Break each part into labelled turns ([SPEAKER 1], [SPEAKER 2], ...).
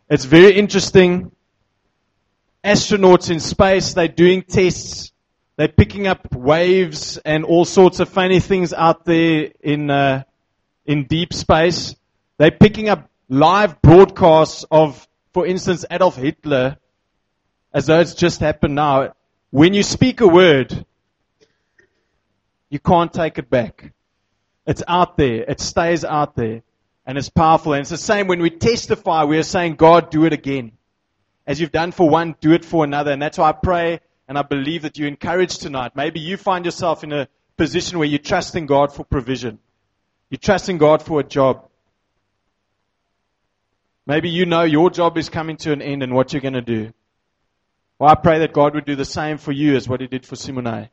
[SPEAKER 1] It's very interesting. Astronauts in space, they're doing tests. They're picking up waves and all sorts of funny things out there in deep space. They're picking up live broadcasts of, for instance, Adolf Hitler, as though it's just happened now. When you speak a word, you can't take it back. It's out there. It stays out there. And it's powerful. And it's the same when we testify, we are saying, God, do it again. As you've done for one, do it for another. And that's why I pray and I believe that you're encouraged tonight. Maybe you find yourself in a position where you're trusting God for provision. You're trusting God for a job. Maybe you know your job is coming to an end and what you're going to do. Well, I pray that God would do the same for you as what He did for Simone.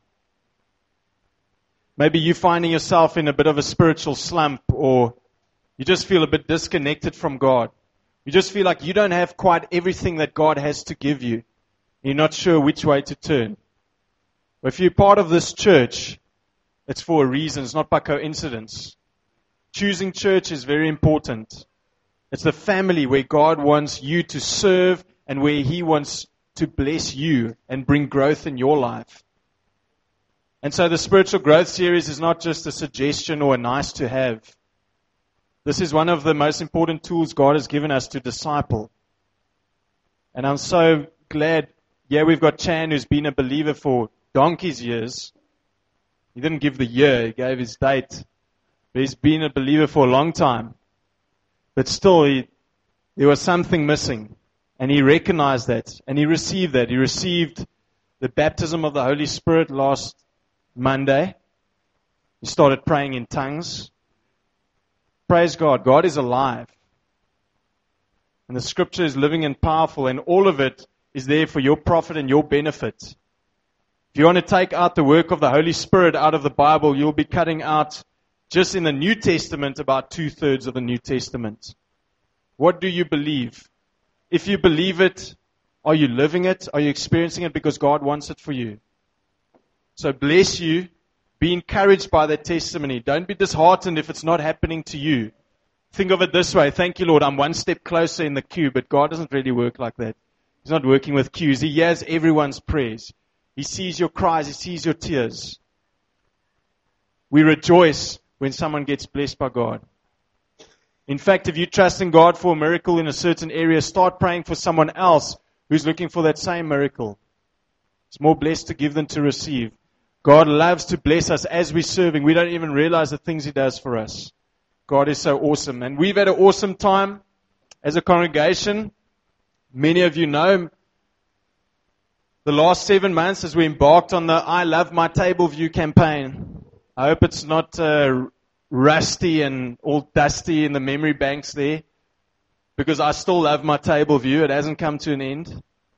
[SPEAKER 1] Maybe you're finding yourself in a bit of a spiritual slump, or you just feel a bit disconnected from God. You just feel like you don't have quite everything that God has to give you. You're not sure which way to turn. But if you're part of this church, it's for a reason. It's not by coincidence. Choosing church is very important. It's the family where God wants you to serve and where He wants to bless you and bring growth in your life. And so the Spiritual Growth Series is not just a suggestion or a nice to have. This is one of the most important tools God has given us to disciple. And I'm so glad, we've got Chan, who's been a believer for donkey's years. He didn't give the year, he gave his date. But he's been a believer for a long time. But still, there was something missing. And he recognized that. And he received that. He received the baptism of the Holy Spirit last Monday. He started praying in tongues. Praise God. God is alive. And the Scripture is living and powerful. And all of it is there for your profit and your benefit. If you want to take out the work of the Holy Spirit out of the Bible, you'll be cutting out, just in the New Testament, about 2/3 of the New Testament. What do you believe? If you believe it, are you living it? Are you experiencing it because God wants it for you? So bless you. Be encouraged by that testimony. Don't be disheartened if it's not happening to you. Think of it this way. Thank you, Lord. I'm one step closer in the queue, but God doesn't really work like that. He's not working with queues. He hears everyone's prayers. He sees your cries. He sees your tears. We rejoice when someone gets blessed by God. In fact, if you trust in God for a miracle in a certain area, start praying for someone else who's looking for that same miracle. It's more blessed to give than to receive. God loves to bless us as we're serving. We don't even realize the things He does for us. God is so awesome. And we've had an awesome time as a congregation. Many of you know the last 7 months as we embarked on the I Love My Table View campaign. I hope it's not rusty and all dusty in the memory banks there, because I still love my table view. It hasn't come to an end.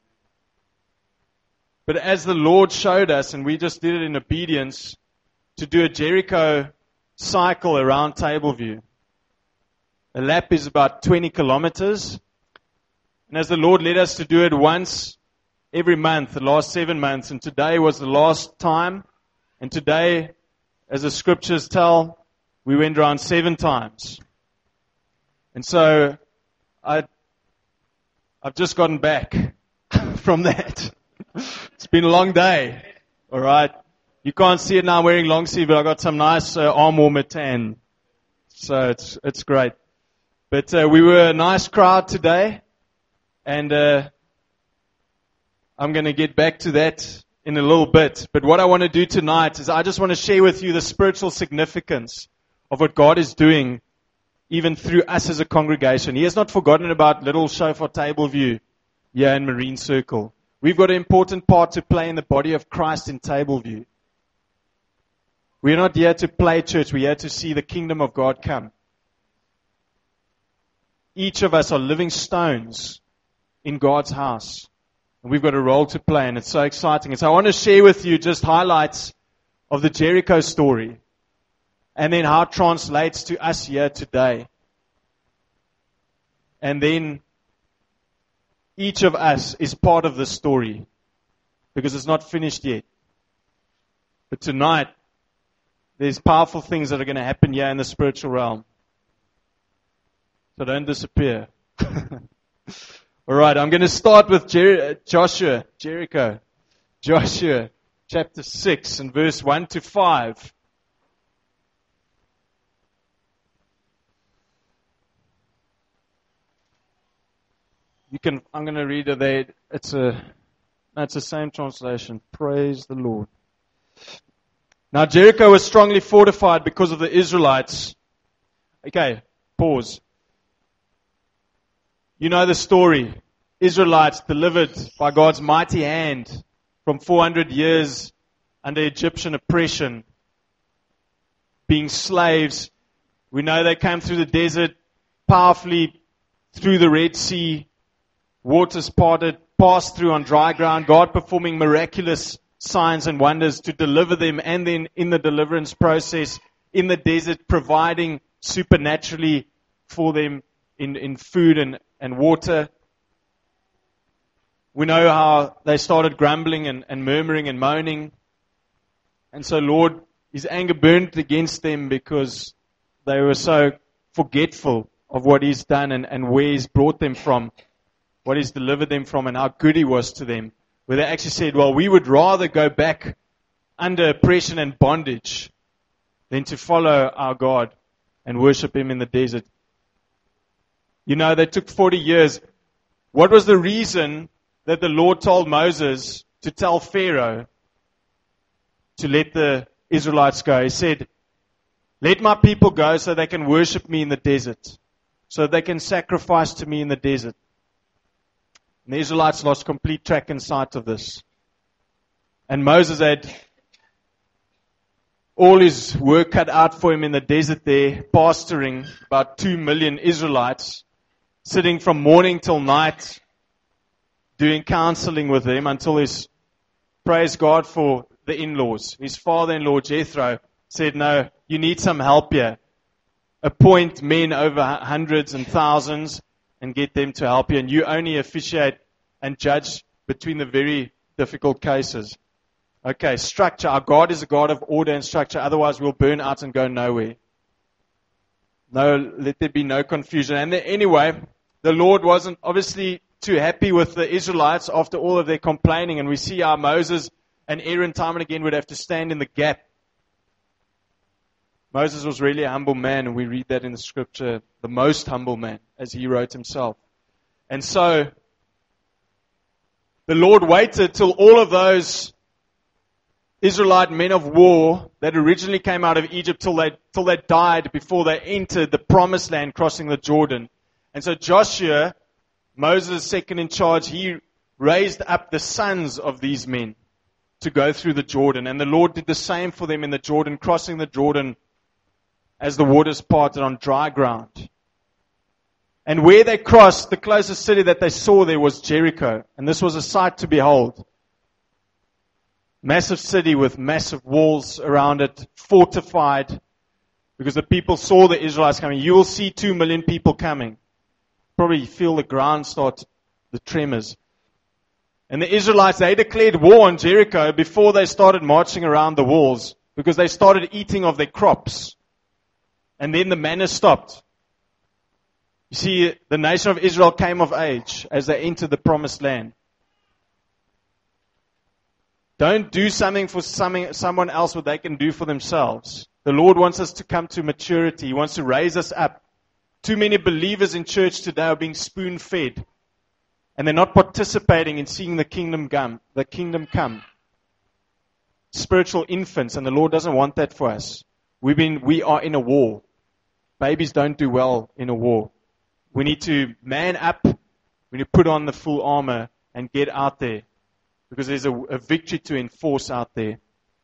[SPEAKER 1] But as the Lord showed us, and we just did it in obedience, to do a Jericho cycle around Tableview. A lap is about 20 kilometers. And as the Lord led us to do it once every month, the last 7 months, and today was the last time. And today, as the scriptures tell, we went around 7 times. And so, I've just gotten back from that. It's been a long day. Alright. You can't see it now, I'm wearing long sleeve, but I got some nice arm warmer tan. So it's great. But we were a nice crowd today. And I'm going to get back to that in a little bit. But what I want to do tonight is I just want to share with you the spiritual significance of what God is doing, even through us as a congregation. He has not forgotten about Little Shofar Tableview here in Marine Circle. We've got an important part to play in the body of Christ in Tableview. We're not here to play church. We're here to see the kingdom of God come. Each of us are living stones in God's house. And we've got a role to play, and it's so exciting. And so I want to share with you just highlights of the Jericho story, and then how it translates to us here today. And then each of us is part of the story, because it's not finished yet. But tonight, there's powerful things that are going to happen here in the spiritual realm. So don't disappear. All right, I'm going to start with Jericho. Joshua chapter 6 and verse 1 to 5. I'm going to read it there. It's the same translation. Praise the Lord. Now Jericho was strongly fortified because of the Israelites. Okay, pause. You know the story. Israelites delivered by God's mighty hand from 400 years under Egyptian oppression, being slaves. We know they came through the desert powerfully through the Red Sea. Waters parted, passed through on dry ground, God performing miraculous signs and wonders to deliver them, and then in the deliverance process, in the desert, providing supernaturally for them in food and water. We know how they started grumbling and murmuring and moaning. And so Lord, His anger burned against them because they were so forgetful of what He's done and where He's brought them from, what He's delivered them from, and how good He was to them. Where they actually said, well, we would rather go back under oppression and bondage than to follow our God and worship Him in the desert. You know, they took 40 years. What was the reason that the Lord told Moses to tell Pharaoh to let the Israelites go? He said, let my people go so they can worship me in the desert, so they can sacrifice to me in the desert. And the Israelites lost complete track and sight of this. And Moses had all his work cut out for him in the desert there, pastoring about 2 million Israelites, sitting from morning till night, doing counseling with them until his, praise God for the in-laws. His father-in-law, Jethro, said, no, you need some help here. Appoint men over hundreds and thousands and get them to help you. And you only officiate and judge between the very difficult cases. Okay, structure. Our God is a God of order and structure. Otherwise, we'll burn out and go nowhere. No, let there be no confusion. And anyway, the Lord wasn't obviously too happy with the Israelites after all of their complaining. And we see how Moses and Aaron time and again would have to stand in the gap. Moses was really a humble man, and we read that in the scripture, the most humble man, as he wrote himself. And so, the Lord waited till all of those Israelite men of war that originally came out of Egypt till they died before they entered the promised land crossing the Jordan. And so Joshua, Moses' second in charge, he raised up the sons of these men to go through the Jordan. And the Lord did the same for them in the Jordan, crossing the Jordan as the waters parted on dry ground. And where they crossed, the closest city that they saw there was Jericho. And this was a sight to behold. Massive city with massive walls around it, fortified, because the people saw the Israelites coming. You will see 2 million people coming. Probably feel the ground start, the tremors. And the Israelites, they declared war on Jericho before they started marching around the walls, because they started eating of their crops. And then the manna stopped. You see, the nation of Israel came of age as they entered the promised land. Don't do something for someone else what they can do for themselves. The Lord wants us to come to maturity. He wants to raise us up. Too many believers in church today are being spoon-fed. And they're not participating in seeing the kingdom come. Spiritual infants, and the Lord doesn't want that for us. We are in a war. Babies don't do well in a war. We need to man up. We need to put on the full armor and get out there. Because there's a victory to enforce out there.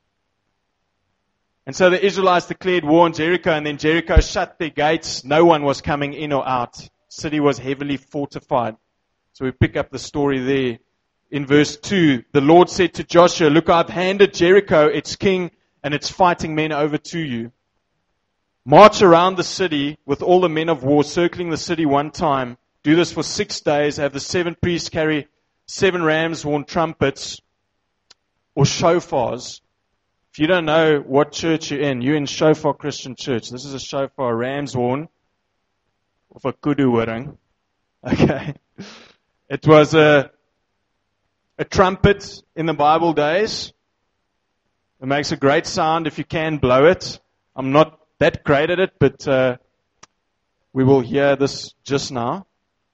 [SPEAKER 1] And so the Israelites declared war on Jericho, and then Jericho shut their gates. No one was coming in or out. The city was heavily fortified. So we pick up the story there. In verse 2, the Lord said to Joshua, look, I've handed Jericho, its king, and its fighting men over to you. March around the city with all the men of war, circling the city one time. Do this for 6 days. Have the 7 priests carry 7 ram's horn trumpets or shofars. If you don't know what church you're in Shofar Christian Church. This is a shofar, a ram's horn, of a kudu horing. Okay. It was a trumpet in the Bible days. It makes a great sound if you can blow it. I'm not that great at it, but we will hear this just now.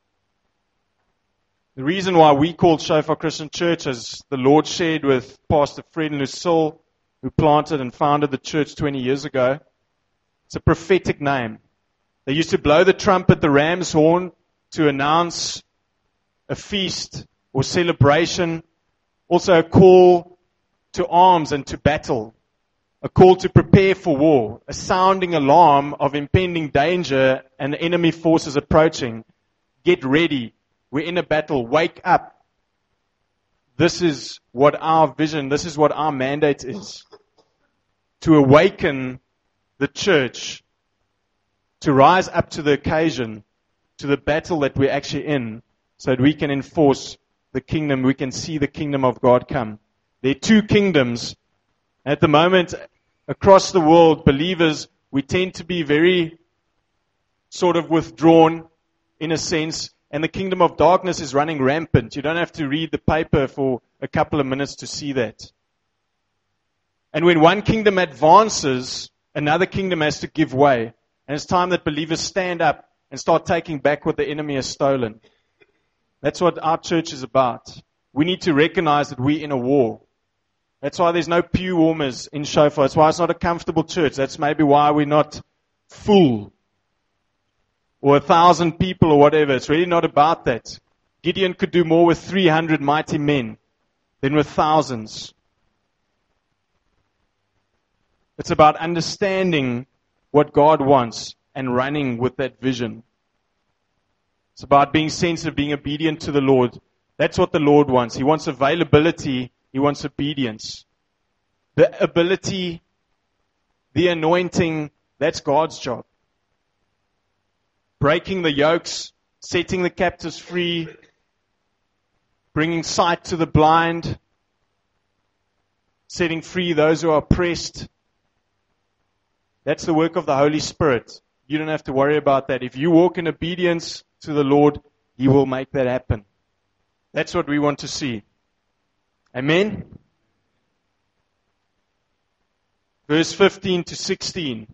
[SPEAKER 1] The reason why we called Shofar Christian Church, as the Lord shared with Pastor Fred and Lucille, who planted and founded the church 20 years ago, it's a prophetic name. They used to blow the trumpet, the ram's horn, to announce a feast or celebration, also a call to arms and to battle, a call to prepare for war, a sounding alarm of impending danger and enemy forces approaching. Get ready. We're in a battle. Wake up. This is what our vision, this is what our mandate is. To awaken the church, to rise up to the occasion, to the battle that we're actually in, so that we can enforce the kingdom, we can see the kingdom of God come. There are two kingdoms. At the moment, across the world, believers, we tend to be very sort of withdrawn in a sense, and the kingdom of darkness is running rampant. You don't have to read the paper for a couple of minutes to see that. And when one kingdom advances, another kingdom has to give way. And it's time that believers stand up and start taking back what the enemy has stolen. That's what our church is about. We need to recognize that we're in a war. That's why there's no pew warmers in Shofar. That's why it's not a comfortable church. That's maybe why we're not full. Or 1,000 people or whatever. It's really not about that. Gideon could do more with 300 mighty men than with thousands. It's about understanding what God wants and running with that vision. It's about being sensitive, being obedient to the Lord. That's what the Lord wants. He wants availability. He wants obedience. The ability, the anointing, that's God's job. Breaking the yokes, setting the captives free, bringing sight to the blind, setting free those who are oppressed. That's the work of the Holy Spirit. You don't have to worry about that. If you walk in obedience to the Lord, He will make that happen. That's what we want to see. Amen? Verse 15 to 16.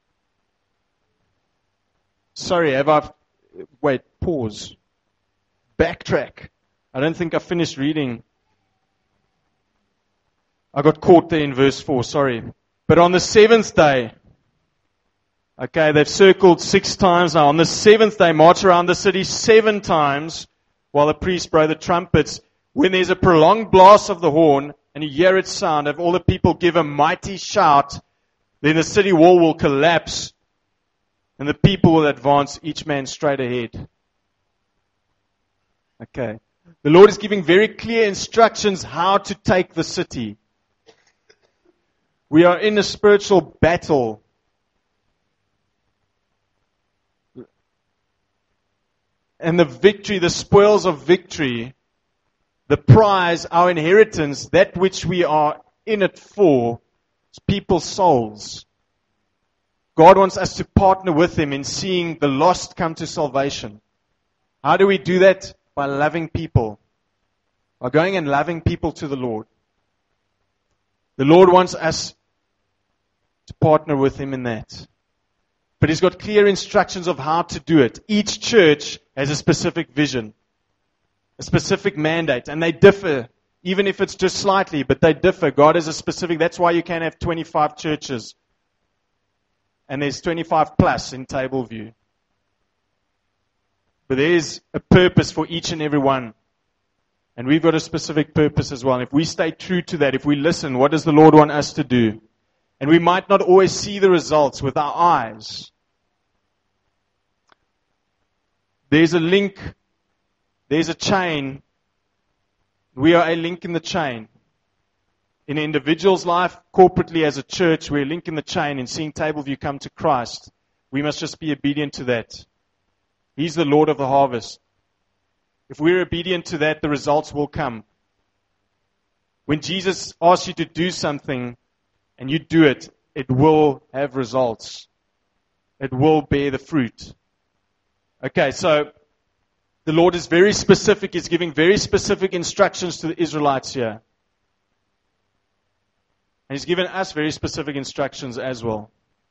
[SPEAKER 1] Sorry, pause. Backtrack. I don't think I finished reading. I got caught there in verse 4, sorry. But on the seventh day, okay, they've circled 6 times now. On the seventh day, march around the city 7 times while the priests blow the trumpets. When there's a prolonged blast of the horn and you hear its sound, if all the people give a mighty shout, then the city wall will collapse and the people will advance, each man straight ahead. Okay. The Lord is giving very clear instructions how to take the city. We are in a spiritual battle. And the victory, the spoils of victory, the prize, our inheritance, that which we are in it for, is people's souls. God wants us to partner with Him in seeing the lost come to salvation. How do we do that? By loving people. By going and loving people to the Lord. The Lord wants us to partner with Him in that. But He's got clear instructions of how to do it. Each church has a specific vision, a specific mandate, and they differ, even if it's just slightly, but they differ. God has a specific, that's why you can have 25 churches. And there's 25 plus in Tableview. But there's a purpose for each and every one. And we've got a specific purpose as well. And if we stay true to that, if we listen, what does the Lord want us to do? And we might not always see the results with our eyes. There's a link. There's a chain. We are a link in the chain. In an individual's life, corporately as a church, we're a link in the chain in seeing Tableview come to Christ. We must just be obedient to that. He's the Lord of the harvest. If we're obedient to that, the results will come. When Jesus asks you to do something and you do it, it will have results. It will bear the fruit. Okay, so the Lord is very specific. He's giving very specific instructions to the Israelites here. And He's given us very specific instructions as well.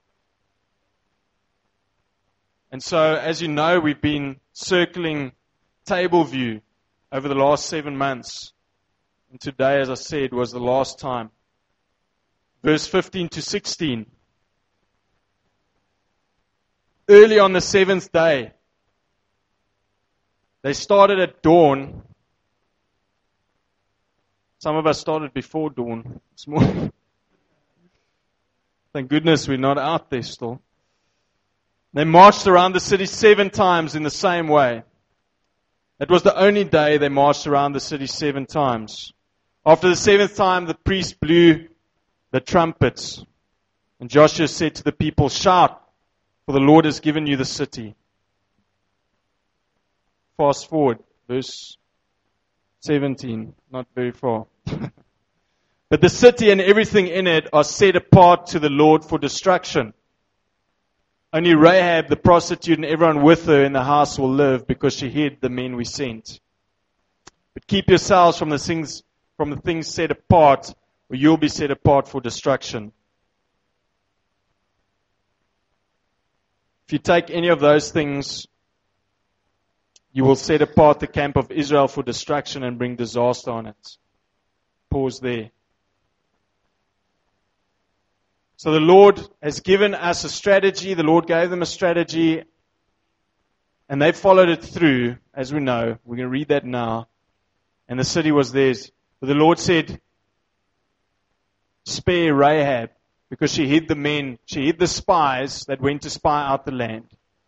[SPEAKER 1] And so, as you know, we've been circling table view over the last 7 months. And today, as I said, was the last time. Verse 15 to 16. Early on the 7th day, they started at dawn. Some of us started before dawn this morning. Thank goodness we're not out there still. They marched around the city 7 times in the same way. It was the only day they marched around the city 7 times. After the 7th time, the priest blew the trumpets. And Joshua said to the people, "Shout, for the Lord has given you the city." Fast forward, verse 17, not very far. But the city and everything in it are set apart to the Lord for destruction. Only Rahab, the prostitute, and everyone with her in the house will live, because she hid the men we sent. But keep yourselves from the things set apart, or you'll be set apart for destruction. If you take any of those things, you will set apart the camp of Israel for destruction and bring disaster on it. Pause there. So the Lord has given us a strategy. The Lord gave them a strategy, and they followed it through, as we know. We're going to read that now. And the city was theirs. But the Lord said, "Spare Rahab, because she hid the men, she hid the spies that went to spy out the land."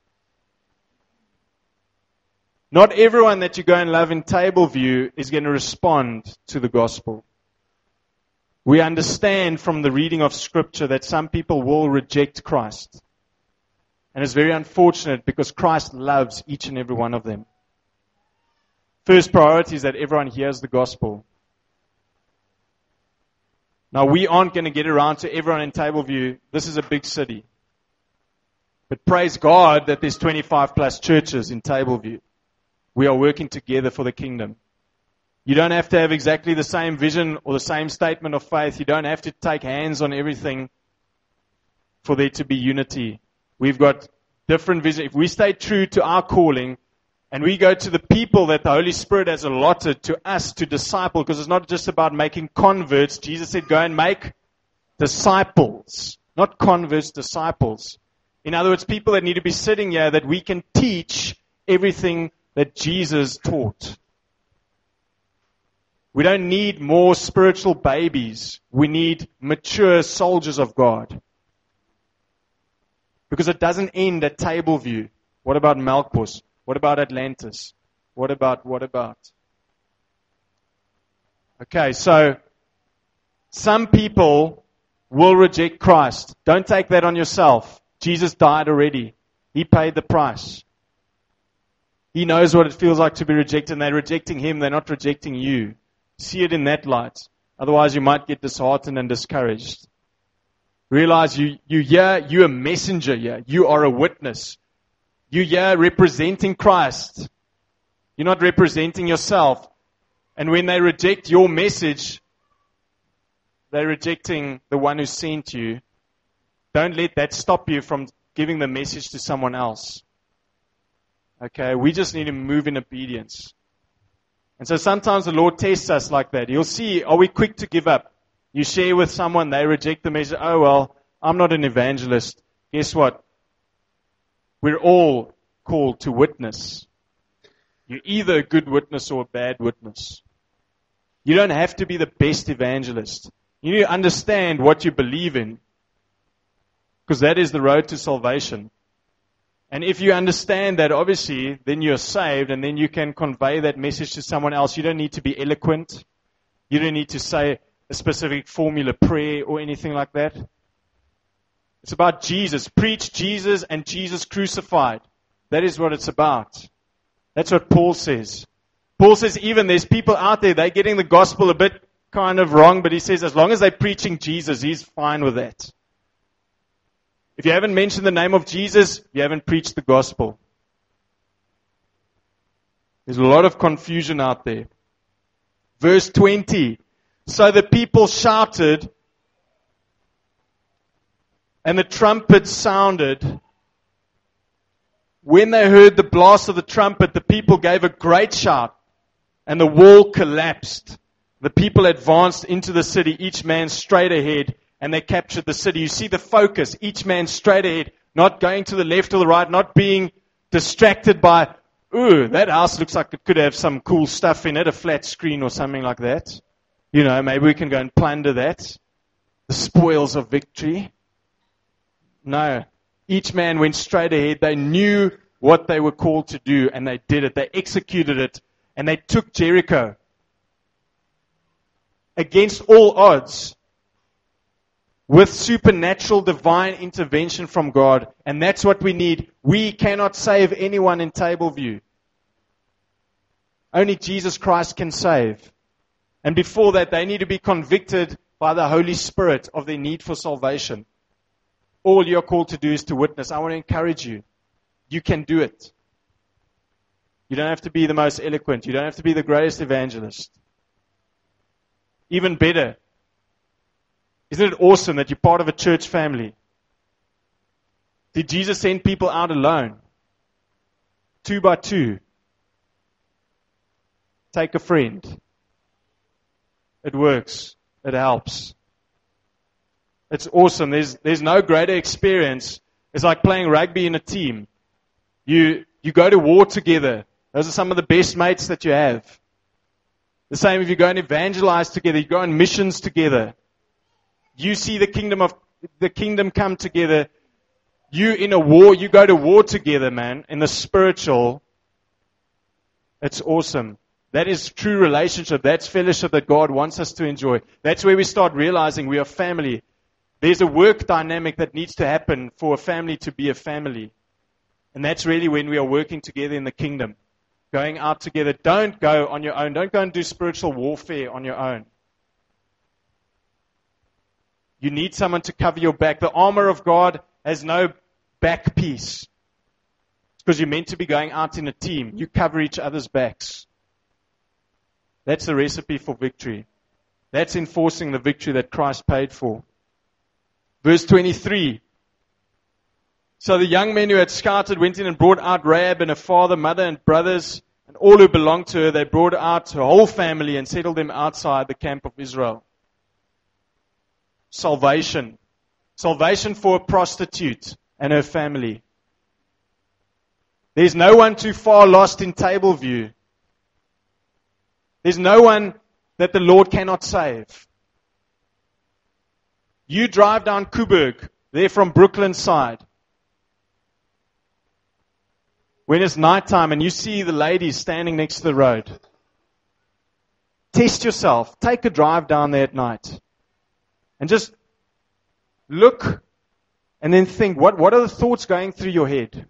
[SPEAKER 1] Not everyone that you go and love in table view is going to respond to the gospel. We understand from the reading of Scripture that some people will reject Christ. And it's very unfortunate, because Christ loves each and every one of them. First priority is that everyone hears the gospel. Now, we aren't going to get around to everyone in table view. This is a big city. But praise God that there's 25 plus churches in table view. We are working together for the kingdom. You don't have to have exactly the same vision or the same statement of faith. You don't have to take hands on everything for there to be unity. We've got different vision. If we stay true to our calling and we go to the people that the Holy Spirit has allotted to us to disciple, because it's not just about making converts. Jesus said, go and make disciples, not converts, disciples. In other words, people that need to be sitting here that we can teach everything that Jesus taught. We don't need more spiritual babies. We need mature soldiers of God. Because it doesn't end at table view. What about Melkbos? What about Atlantis? What about? Okay, so some people will reject Christ. Don't take that on yourself. Jesus died already. He paid the price. He knows what it feels like to be rejected, and they're rejecting Him. They're not rejecting you. See it in that light. Otherwise, you might get disheartened and discouraged. Realize you're a messenger here. You are a witness. You're here representing Christ. You're not representing yourself. And when they reject your message, they're rejecting the one who sent you. Don't let that stop you from giving the message to someone else. Okay, we just need to move in obedience. And so sometimes the Lord tests us like that. He'll see, are we quick to give up? You share with someone, they reject the message. Oh, well, I'm not an evangelist. Guess what? We're all called to witness. You're either a good witness or a bad witness. You don't have to be the best evangelist. You need to understand what you believe in, because that is the road to salvation. And if you understand that, obviously, then you're saved, and then you can convey that message to someone else. You don't need to be eloquent. You don't need to say a specific formula prayer or anything like that. It's about Jesus. Preach Jesus and Jesus crucified. That is what it's about. That's what Paul says. Paul says even there's people out there, they're getting the gospel a bit kind of wrong, but he says as long as they're preaching Jesus, he's fine with that. If you haven't mentioned the name of Jesus, you haven't preached the gospel. There's a lot of confusion out there. Verse 20. So the people shouted, and the trumpet sounded. When they heard the blast of the trumpet, the people gave a great shout, and the wall collapsed. The people advanced into the city, each man straight ahead, and they captured the city. You see the focus, each man straight ahead, not going to the left or the right, not being distracted by, ooh, that house looks like it could have some cool stuff in it, a flat screen or something like that. You know, maybe we can go and plunder that. The spoils of victory. No. Each man went straight ahead. They knew what they were called to do, and they did it. They executed it, and they took Jericho. Against all odds, with supernatural divine intervention from God. And that's what we need. We cannot save anyone in Tableview. Only Jesus Christ can save. And before that, they need to be convicted by the Holy Spirit of their need for salvation. All you're called to do is to witness. I want to encourage you. You can do it. You don't have to be the most eloquent. You don't have to be the greatest evangelist. Even better, isn't it awesome that you're part of a church family? Did Jesus send people out alone? 2 by 2. Take a friend. It works. It helps. It's awesome. There's no greater experience. It's like playing rugby in a team. You go to war together. Those are some of the best mates that you have. The same if you go and evangelize together. You go on missions together. You see the kingdom come together. You in a war, you go to war together, man. In the spiritual, it's awesome. That is true relationship. That's fellowship that God wants us to enjoy. That's where we start realizing we are family. There's a work dynamic that needs to happen for a family to be a family. And that's really when we are working together in the kingdom. Going out together. Don't go on your own. Don't go and do spiritual warfare on your own. You need someone to cover your back. The armor of God has no back piece. It's because you're meant to be going out in a team. You cover each other's backs. That's the recipe for victory. That's enforcing the victory that Christ paid for. Verse 23. So the young men who had scouted went in and brought out Rahab and her father, mother, and brothers, and all who belonged to her. They brought out her whole family and settled them outside the camp of Israel. Salvation. Salvation for a prostitute and her family. There's no one too far lost in Tableview. There's no one that the Lord cannot save. You drive down Coburg, there from Brooklyn side. When it's nighttime and you see the ladies standing next to the road. Test yourself. Take a drive down there at night. And just look and then think, what are the thoughts going through your head?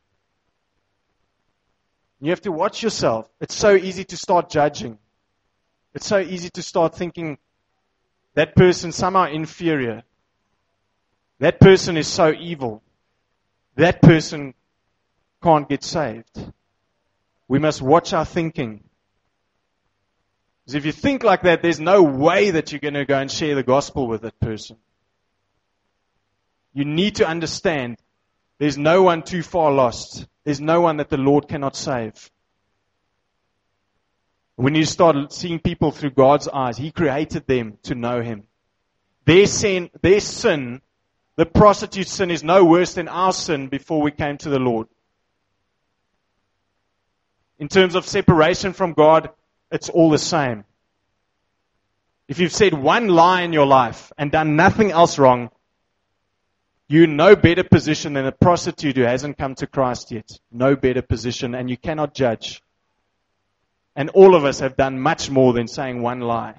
[SPEAKER 1] You have to watch yourself. It's so easy to start judging. It's so easy to start thinking that person somehow inferior. That person is so evil. That person can't get saved. We must watch our thinking. Because if you think like that, there's no way that you're going to go and share the gospel with that person. You need to understand there's no one too far lost. There's no one that the Lord cannot save. We need to start seeing people through God's eyes. He created them to know Him. Their sin, the prostitute's sin, is no worse than our sin before we came to the Lord. In terms of separation from God, it's all the same. If you've said one lie in your life and done nothing else wrong, you're in no better position than a prostitute who hasn't come to Christ yet. No better position, and you cannot judge. And all of us have done much more than saying one lie.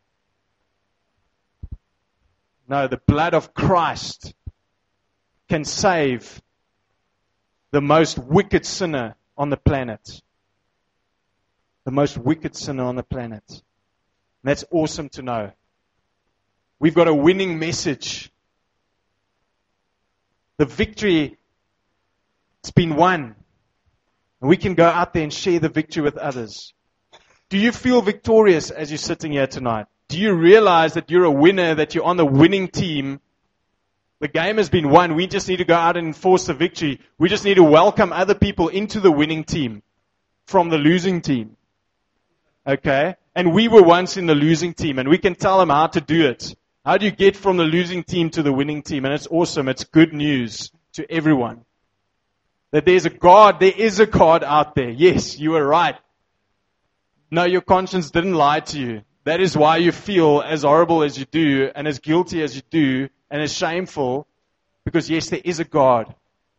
[SPEAKER 1] No, the blood of Christ can save the most wicked sinner on the planet. The most wicked sinner on the planet. And that's awesome to know. We've got a winning message. The victory, it's been won. And we can go out there and share the victory with others. Do you feel victorious as you're sitting here tonight? Do you realize that you're a winner, that you're on the winning team? The game has been won. We just need to go out and enforce the victory. We just need to welcome other people into the winning team from the losing team. Okay? And we were once in the losing team, and we can tell them how to do it. How do you get from the losing team to the winning team? And it's awesome. It's good news to everyone. That there's a God, there is a God out there. Yes, you were right. No, your conscience didn't lie to you. That is why you feel as horrible as you do, and as guilty as you do, and as shameful, because yes, there is a God.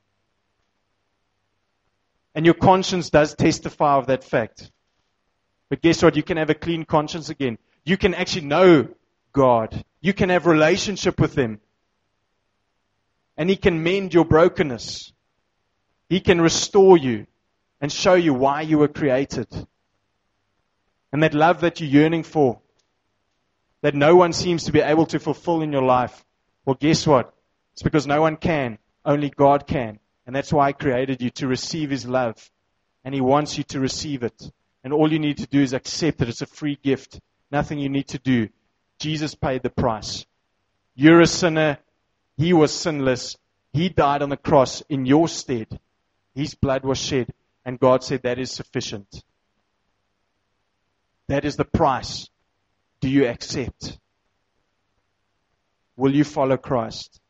[SPEAKER 1] And your conscience does testify of that fact. But guess what? You can have a clean conscience again. You can actually know God. You can have a relationship with Him. And He can mend your brokenness. He can restore you and show you why you were created. And that love that you're yearning for, that no one seems to be able to fulfill in your life. Well, guess what? It's because no one can. Only God can. And that's why He created you, to receive His love. And He wants you to receive it. And all you need to do is accept it. It's a free gift. Nothing you need to do. Jesus paid the price. You're a sinner. He was sinless. He died on the cross in your stead. His blood was shed. And God said that is sufficient. That is the price. Do you accept? Will you follow Christ?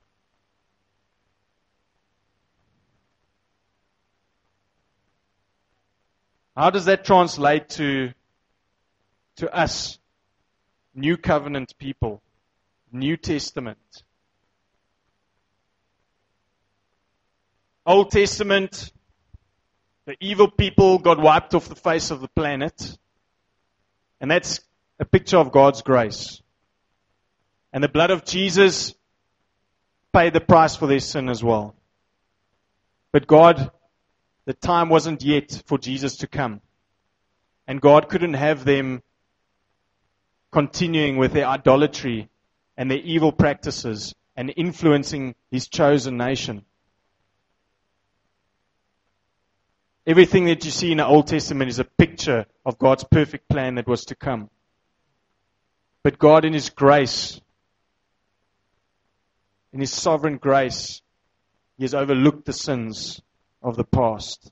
[SPEAKER 1] How does that translate to us, New Covenant people, New Testament? Old Testament, the evil people got wiped off the face of the planet. And that's a picture of God's grace. And the blood of Jesus paid the price for their sin as well. But God, the time wasn't yet for Jesus to come. And God couldn't have them continuing with their idolatry and their evil practices and influencing His chosen nation. Everything that you see in the Old Testament is a picture of God's perfect plan that was to come. But God in His grace, in His sovereign grace, He has overlooked the sins of the past.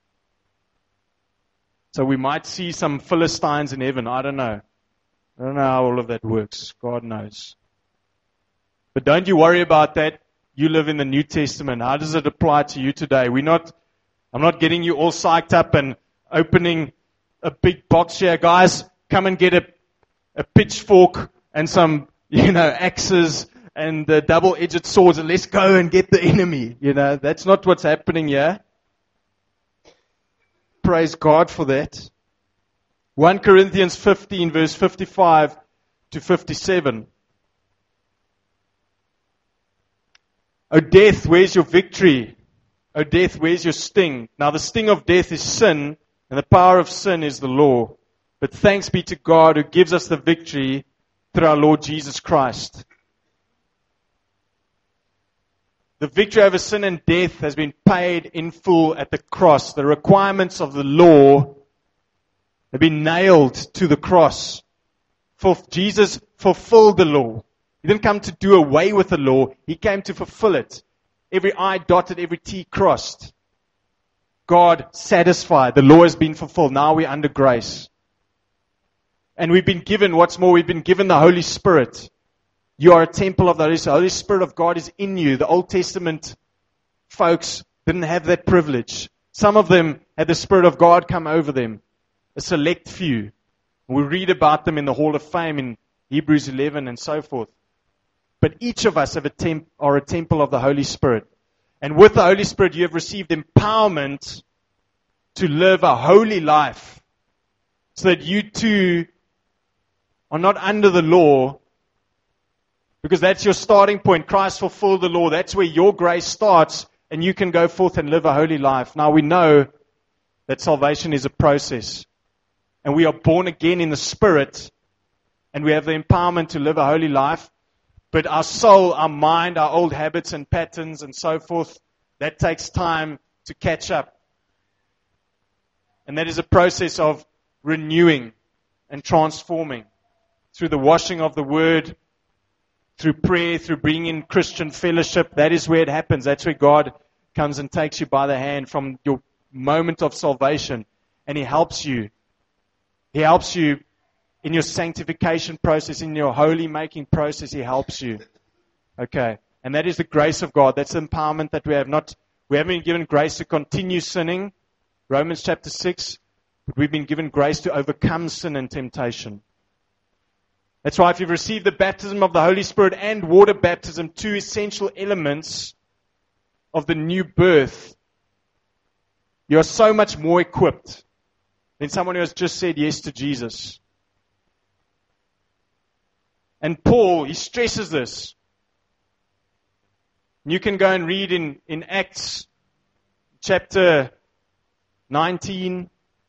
[SPEAKER 1] So we might see some Philistines in heaven. I don't know. I don't know how all of that works. God knows. But don't you worry about that. You live in the New Testament. How does it apply to you today? I'm not getting you all psyched up and opening a big box here. Guys, come and get a pitchfork and some, axes and double-edged swords, and let's go and get the enemy. That's not what's happening here. Praise God for that. 1 Corinthians 15, verse 55 to 57. O death, where's your victory? O death, where's your sting? Now the sting of death is sin, and the power of sin is the law. But thanks be to God who gives us the victory through our Lord Jesus Christ. The victory over sin and death has been paid in full at the cross. The requirements of the law have been nailed to the cross. For Jesus fulfilled the law. He didn't come to do away with the law. He came to fulfill it. Every I dotted, every T crossed. God satisfied. The law has been fulfilled. Now we're under grace. And we've been given, what's more, we've been given the Holy Spirit. You are a temple of the Holy Spirit. The Holy Spirit of God is in you. The Old Testament folks didn't have that privilege. Some of them had the Spirit of God come over them. A select few. We read about them in the Hall of Fame in Hebrews 11 and so forth. But each of us are a temple of the Holy Spirit. And with the Holy Spirit, you have received empowerment to live a holy life. So that you too are not under the law. Because that's your starting point. Christ fulfilled the law. That's where your grace starts. And you can go forth and live a holy life. Now we know that salvation is a process. And we are born again in the Spirit. And we have the empowerment to live a holy life. But our soul, our mind, our old habits and patterns and so forth, that takes time to catch up. And that is a process of renewing and transforming through the washing of the Word, through prayer, through bringing in Christian fellowship. That is where it happens. That's where God comes and takes you by the hand from your moment of salvation. And He helps you. He helps you in your sanctification process, in your holy making process. He helps you. Okay. And that is the grace of God. That's the empowerment that we have. We haven't been given grace to continue sinning. Romans chapter 6. But we've been given grace to overcome sin and temptation. That's why if you've received the baptism of the Holy Spirit and water baptism, two essential elements of the new birth, you are so much more equipped than someone who has just said yes to Jesus. And Paul, he stresses this. You can go and read in Acts chapter 19,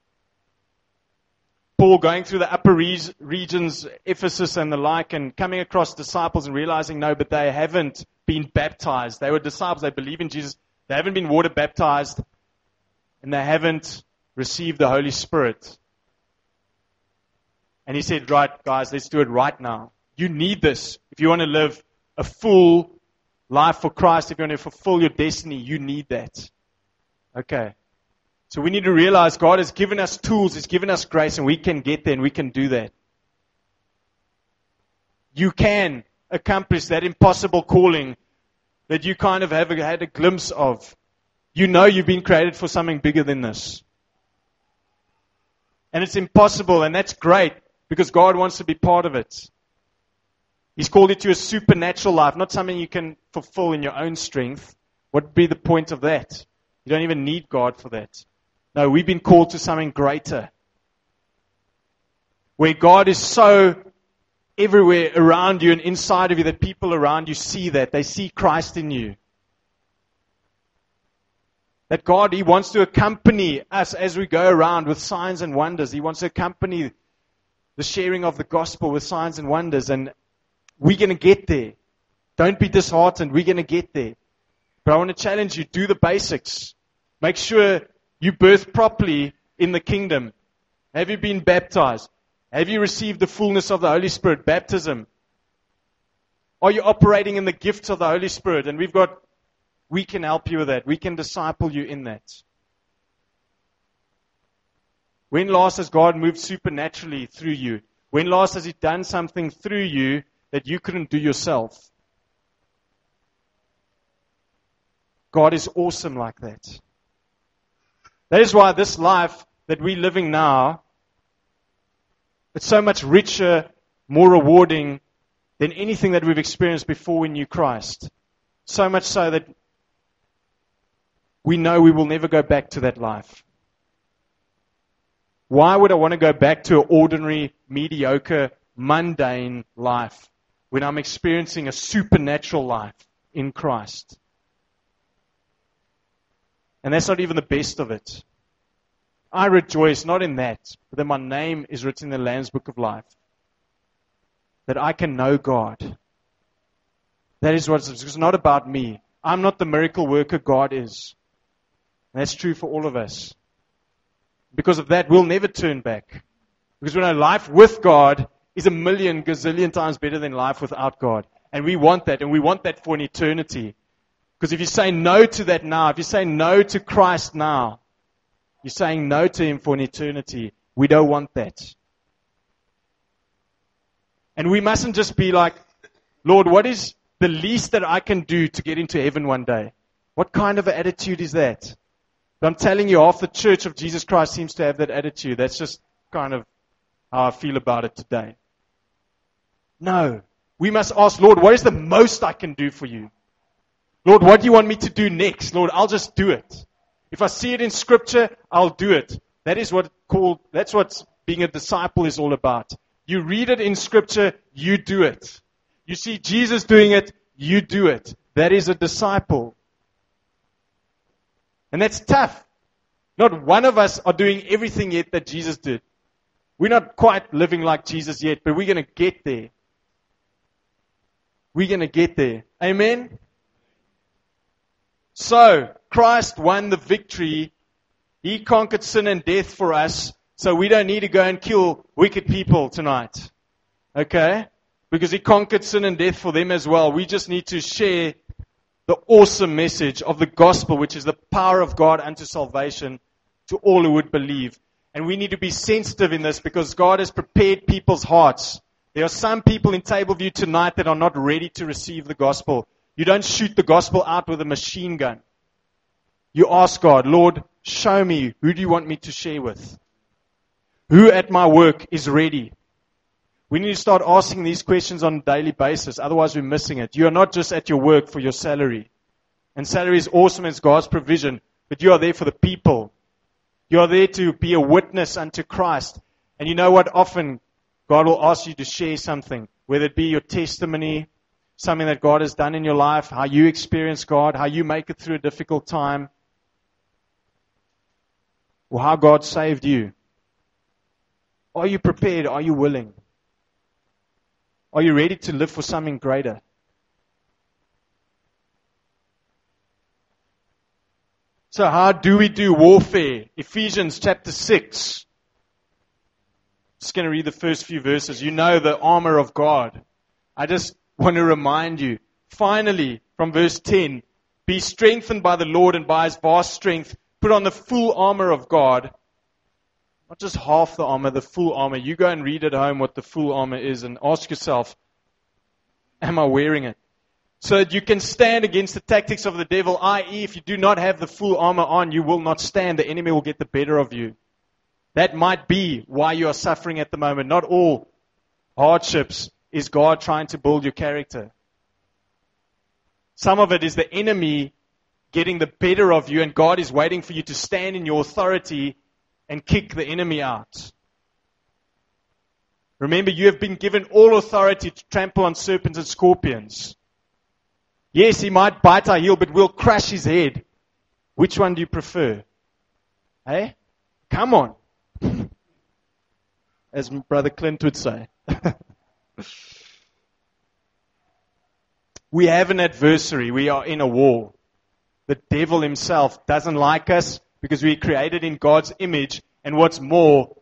[SPEAKER 1] Paul going through the upper regions, Ephesus and the like, and coming across disciples and realizing, no, but they haven't been baptized. They were disciples, they believe in Jesus. They haven't been water baptized, and they haven't received the Holy Spirit. And he said, right, guys, let's do it right now. You need this. If you want to live a full life for Christ, if you want to fulfill your destiny, you need that. Okay. So we need to realize God has given us tools, He's given us grace, and we can get there and we can do that. You can accomplish that impossible calling that you kind of have had a glimpse of. You know you've been created for something bigger than this. And it's impossible, and that's great because God wants to be part of it. He's called it to a supernatural life, not something you can fulfill in your own strength. What would be the point of that? You don't even need God for that. No, we've been called to something greater. Where God is so everywhere around you and inside of you that people around you see that. They see Christ in you. That God, He wants to accompany us as we go around with signs and wonders. He wants to accompany the sharing of the gospel with signs and wonders. And we're going to get there. Don't be disheartened. We're going to get there. But I want to challenge you. Do the basics. Make sure you birth properly in the kingdom. Have you been baptized? Have you received the fullness of the Holy Spirit? Baptism. Are you operating in the gifts of the Holy Spirit? And we can help you with that. We can disciple you in that. When last has God moved supernaturally through you? When last has He done something through you that you couldn't do yourself? God is awesome like that. That is why this life that we're living now, it's so much richer, more rewarding than anything that we've experienced before we knew Christ. So much so that we know we will never go back to that life. Why would I want to go back to an ordinary, mediocre, mundane life when I'm experiencing a supernatural life in Christ? And that's not even the best of it. I rejoice not in that, but that my name is written in the Lamb's Book of Life. That I can know God. That is what it's not about me. I'm not the miracle worker, God is. And that's true for all of us. Because of that, we'll never turn back. Because we know life with God is a million gazillion times better than life without God. And we want that, and we want that for an eternity. Because if you say no to that now, if you say no to Christ now, you're saying no to Him for an eternity. We don't want that. And we mustn't just be like, Lord, what is the least that I can do to get into heaven one day? What kind of an attitude is that? But I'm telling you, half the church of Jesus Christ seems to have that attitude. That's just kind of how I feel about it today. No. We must ask, Lord, what is the most I can do for you? Lord, what do you want me to do next? Lord, I'll just do it. If I see it in Scripture, I'll do it. That's what being a disciple is all about. You read it in Scripture, you do it. You see Jesus doing it, you do it. That is a disciple. And that's tough. Not one of us are doing everything yet that Jesus did. We're not quite living like Jesus yet, but we're going to get there. We're going to get there. Amen? So, Christ won the victory He conquered sin and death for us, so we don't need to go and kill wicked people tonight. Okay? Because He conquered sin and death for them as well. We just need to share the awesome message of the gospel, which is the power of God unto salvation to all who would believe. And we need to be sensitive in this because God has prepared people's hearts. There are some people in Tableview tonight that are not ready to receive the gospel. You don't shoot the gospel out with a machine gun. You ask God, Lord, show me, who do you want me to share with? Who at my work is ready? We need to start asking these questions on a daily basis. Otherwise, we're missing it. You are not just at your work for your salary. And salary is awesome. It's God's provision. But you are there for the people. You are there to be a witness unto Christ. And you know what? Often, God will ask you to share something. Whether it be your testimony, something that God has done in your life, how you experience God, how you make it through a difficult time, or how God saved you. Are you prepared? Are you willing? Are you ready to live for something greater? So how do we do warfare? Ephesians chapter 6. Just going to read the first few verses. You know the armor of God. I just want to remind you. Finally, from verse 10, be strengthened by the Lord and by His vast strength. Put on the full armor of God. Not just half the armor, the full armor. You go and read at home what the full armor is and ask yourself, am I wearing it? So that you can stand against the tactics of the devil, i.e. if you do not have the full armor on, you will not stand. The enemy will get the better of you. That might be why you are suffering at the moment. Not all hardships is God trying to build your character. Some of it is the enemy getting the better of you, and God is waiting for you to stand in your authority and kick the enemy out. Remember, you have been given all authority to trample on serpents and scorpions. Yes, he might bite our heel, but we'll crush his head. Which one do you prefer? Hey? Come on. As Brother Clint would say. We have an adversary. We are in a war. The devil himself doesn't like us because we are created in God's image. And what's more,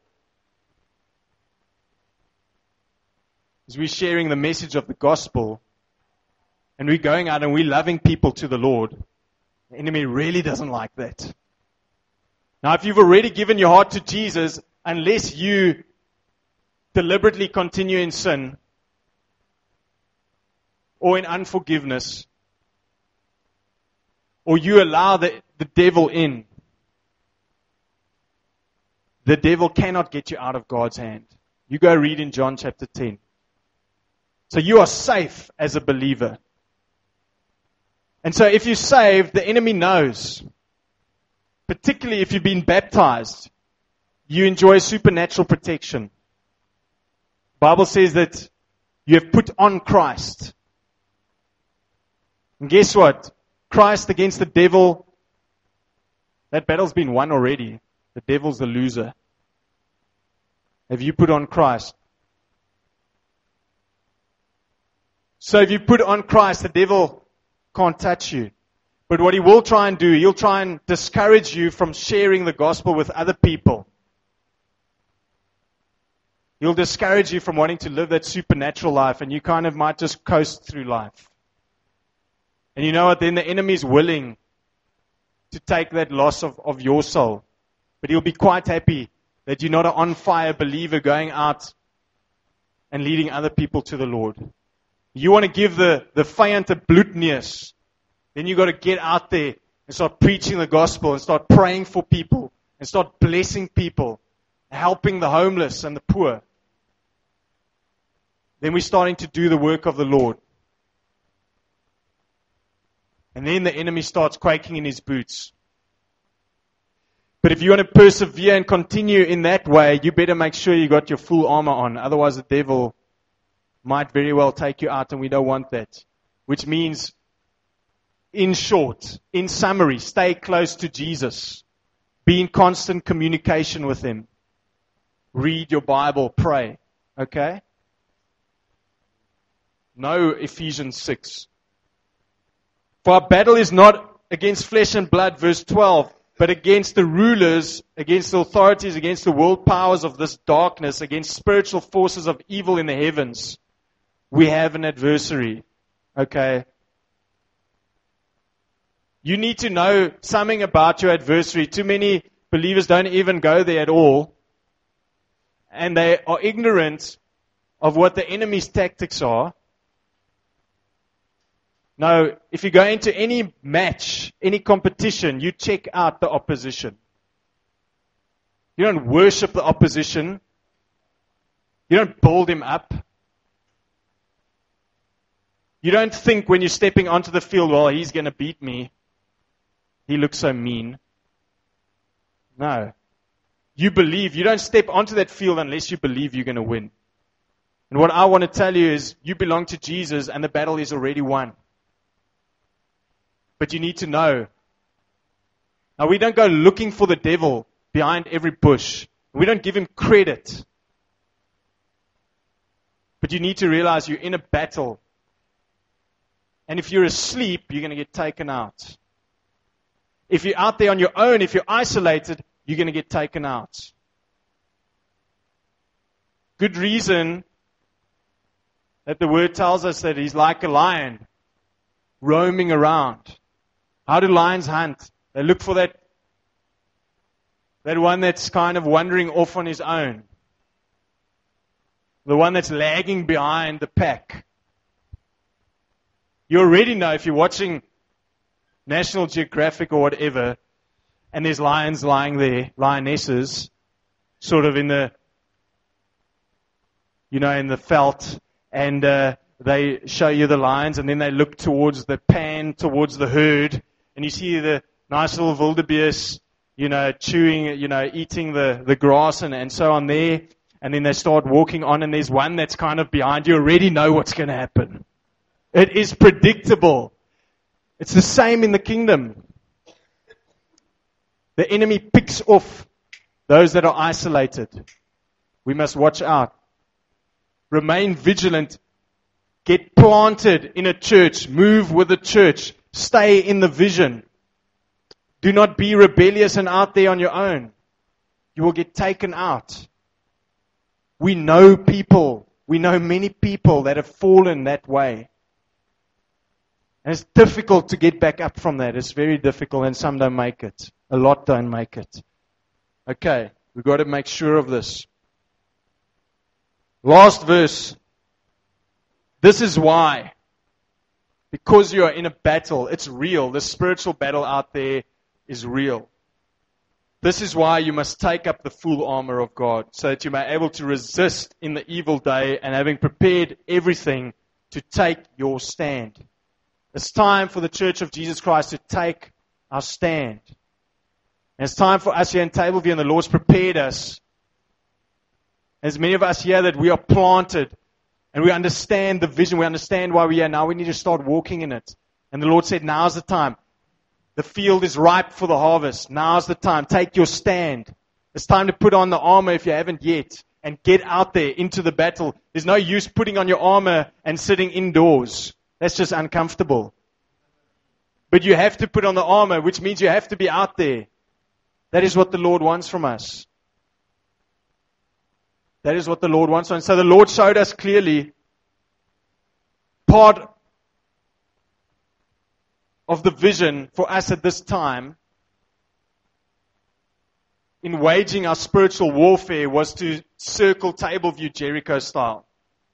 [SPEAKER 1] is we're sharing the message of the gospel. And we're going out and we're loving people to the Lord. The enemy really doesn't like that. Now, if you've already given your heart to Jesus, unless you deliberately continue in sin or in unforgiveness, or you allow the devil in, the devil cannot get you out of God's hand. You go read in John chapter 10. So you are safe as a believer. And so if you're saved, the enemy knows. Particularly if you've been baptized, you enjoy supernatural protection. The Bible says that you have put on Christ. And guess what? Christ against the devil, that battle's been won already. The devil's the loser. Have you put on Christ? So if you put on Christ, the devil can't touch you. But what he will try and do, he'll try and discourage you from sharing the gospel with other people. He'll discourage you from wanting to live that supernatural life, and you kind of might just coast through life. And you know what? Then the enemy's willing to take that loss of your soul. But he'll be quite happy that you're not an on-fire believer going out and leading other people to the Lord. You want to give the vyand a bloedneus, then you got to get out there and start preaching the gospel and start praying for people and start blessing people, helping the homeless and the poor. Then we're starting to do the work of the Lord. And then the enemy starts quaking in his boots. But if you want to persevere and continue in that way, you better make sure you got your full armor on. Otherwise the devil might very well take you out, and we don't want that. Which means, in short, in summary, stay close to Jesus. Be in constant communication with Him. Read your Bible, pray. Okay? Know Ephesians 6. For our battle is not against flesh and blood, verse 12. but against the rulers, against the authorities, against the world powers of this darkness, against spiritual forces of evil in the heavens. We have an adversary. Okay? You need to know something about your adversary. Too many believers don't even go there at all. And they are ignorant of what the enemy's tactics are. Now, if you go into any match, any competition, you check out the opposition. You don't worship the opposition. You don't build him up. You don't think when you're stepping onto the field, well, he's going to beat me. He looks so mean. No. You believe. You don't step onto that field unless you believe you're going to win. And what I want to tell you is you belong to Jesus and the battle is already won. But you need to know. Now, we don't go looking for the devil behind every bush. We don't give him credit. But you need to realize you're in a battle. And if you're asleep, you're going to get taken out. If you're out there on your own, if you're isolated, you're going to get taken out. Good reason that the word tells us that he's like a lion roaming around. How do lions hunt? They look for that one that's kind of wandering off on his own. The one that's lagging behind the pack. You already know if you're watching National Geographic or whatever, and there's lions lying there, lionesses, sort of in the felt, and they show you the lions, and then they look towards the towards the herd, and you see the nice little wildebeest, chewing, eating the grass and so on there, and then they start walking on, and there's one that's kind of behind. You already know what's going to happen. It is predictable. It's the same in the kingdom. The enemy picks off those that are isolated. We must watch out. Remain vigilant. Get planted in a church. Move with the church. Stay in the vision. Do not be rebellious and out there on your own. You will get taken out. We know people. We know many people that have fallen that way. And it's difficult to get back up from that. It's very difficult, and some don't make it. A lot don't make it. Okay, we've got to make sure of this. Last verse. This is why. Because you are in a battle, it's real. The spiritual battle out there is real. This is why you must take up the full armor of God, so that you may be able to resist in the evil day, and having prepared everything, to take your stand. It's time for the Church of Jesus Christ to take our stand. And it's time for us here in Tableview, and the Lord's prepared us. As many of us here that we are planted, and we understand the vision, we understand why we are. Now we need to start walking in it. And the Lord said, now's the time. The field is ripe for the harvest. Now's the time. Take your stand. It's time to put on the armor if you haven't yet, and get out there into the battle. There's no use putting on your armor and sitting indoors. That's just uncomfortable. But you have to put on the armor, which means you have to be out there. That is what the Lord wants from us. That is what the Lord wants from us. So the Lord showed us clearly part of the vision for us at this time in waging our spiritual warfare was to circle Tableview Jericho style.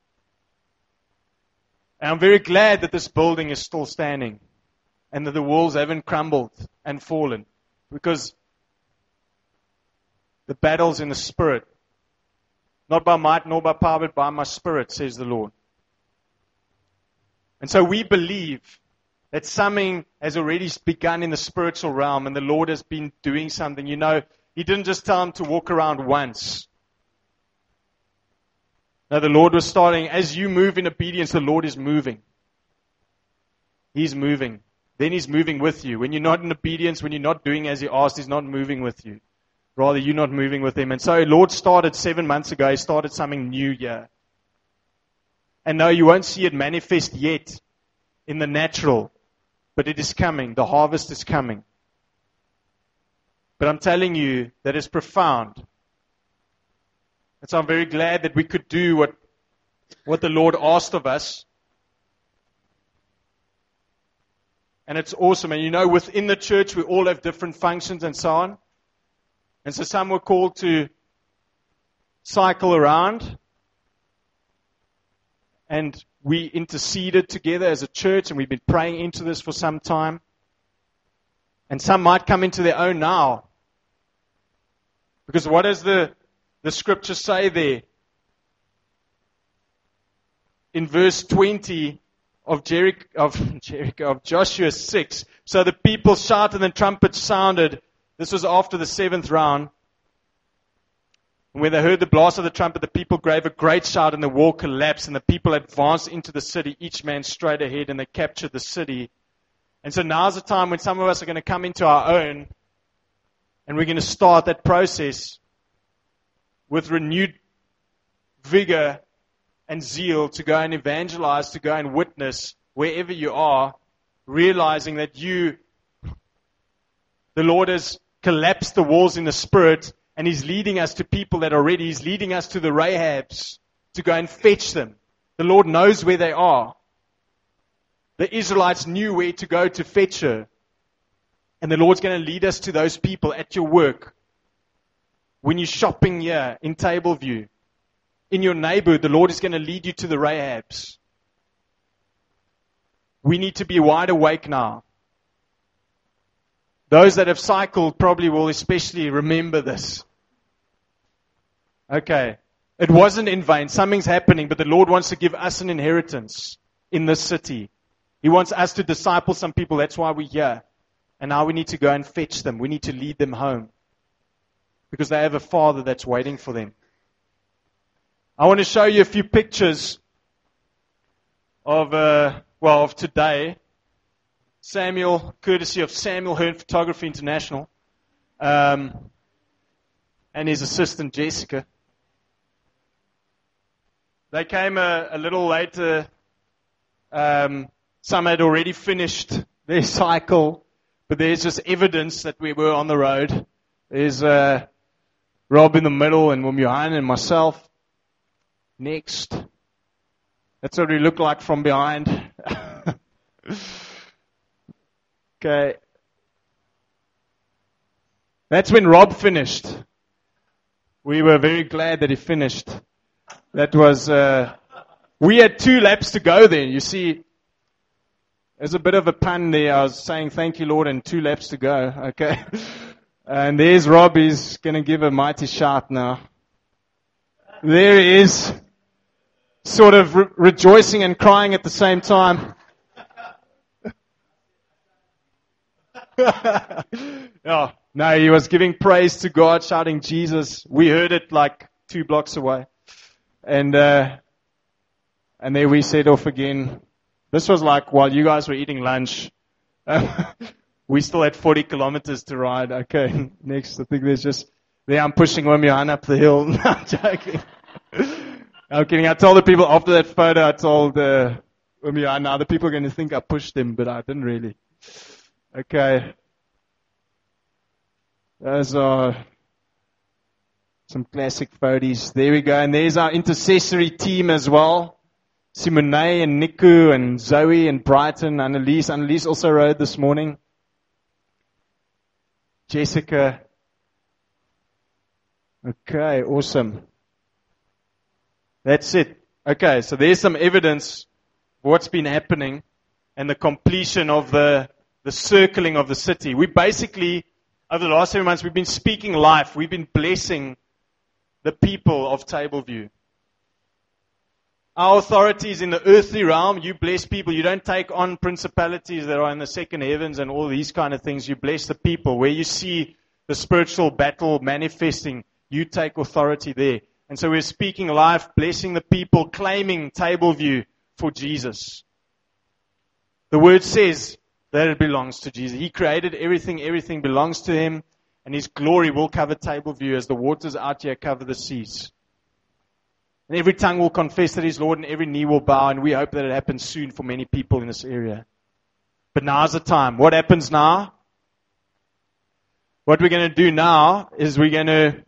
[SPEAKER 1] And I'm very glad that this building is still standing and that the walls haven't crumbled and fallen, because the battle's in the spirit. Not by might nor by power, but by my spirit, says the Lord. And so we believe that something has already begun in the spiritual realm, and the Lord has been doing something. He didn't just tell him to walk around once. Now the Lord was starting, as you move in obedience, the Lord is moving. He's moving. Then He's moving with you. When you're not in obedience, when you're not doing as He asked, He's not moving with you. Rather, you're not moving with Him. And so the Lord started 7 months ago. He started something new here. And no, you won't see it manifest yet in the natural, but it is coming. The harvest is coming. But I'm telling you that is profound. And so I'm very glad that we could do what the Lord asked of us. And it's awesome. And you know, within the church, we all have different functions and so on. And so some were called to cycle around. And we interceded together as a church, and we've been praying into this for some time. And some might come into their own now. Because what does the scripture say there? In verse 20 of Joshua 6. So the people shouted and trumpets sounded. This was after the 7th round. And when they heard the blast of the trumpet, the people gave a great shout and the wall collapsed and the people advanced into the city, each man straight ahead, and they captured the city. And so now's the time when some of us are going to come into our own and we're going to start that process with renewed vigor and zeal to go and evangelize, to go and witness wherever you are, realizing that the Lord has collapsed the walls in the Spirit, and He's leading us to people that are ready. He's leading us to the Rahabs to go and fetch them. The Lord knows where they are. The Israelites knew where to go to fetch her. And the Lord's going to lead us to those people at your work. When you're shopping here in Tableview, in your neighborhood, the Lord is going to lead you to the Rahabs. We need to be wide awake now. Those that have cycled probably will especially remember this. Okay. It wasn't in vain. Something's happening, but the Lord wants to give us an inheritance in this city. He wants us to disciple some people. That's why we're here. And now we need to go and fetch them. We need to lead them home. Because they have a Father that's waiting for them. I want to show you a few pictures of today. Samuel, courtesy of Samuel Hearn Photography International, and his assistant Jessica. They came a little later. Some had already finished their cycle, but there's just evidence that we were on the road. There's Rob in the middle, and Johan and myself. Next. That's what we look like from behind. Okay. That's when Rob finished. We were very glad that he finished. That was, we had 2 laps to go then. You see, there's a bit of a pun there. I was saying thank you, Lord, and 2 laps to go. Okay. And there's Rob. He's going to give a mighty shout now. There he is. Sort of rejoicing and crying at the same time. Oh, no, he was giving praise to God, shouting Jesus. We heard it like 2 blocks away. And there we set off again. This was like while you guys were eating lunch. We still had 40 kilometers to ride. Okay, next. I think there I'm pushing Johan up the hill. No, I'm joking. I'm kidding. I told the people after that photo, I told Johan, now the people are going to think I pushed him, but I didn't really. Okay. Those are some classic photos. There we go. And there's our intercessory team as well. Simone and Niku and Zoe and Brighton, Annalise. Annalise also rode this morning. Jessica. Okay, awesome. That's it. Okay, so there's some evidence of what's been happening and the completion of the circling of the city. We basically, over the last 7 months, we've been speaking life. We've been blessing the people of Tableview. Our authority is in the earthly realm. You bless people. You don't take on principalities that are in the second heavens and all these kind of things. You bless the people. Where you see the spiritual battle manifesting, you take authority there. And so we're speaking life, blessing the people, claiming Tableview for Jesus. The word says that it belongs to Jesus. He created everything. Everything belongs to Him. And His glory will cover Tableview as the waters out here cover the seas. And every tongue will confess that He's Lord and every knee will bow. And we hope that it happens soon for many people in this area. But now's the time. What happens now? what we're going to do now is we're going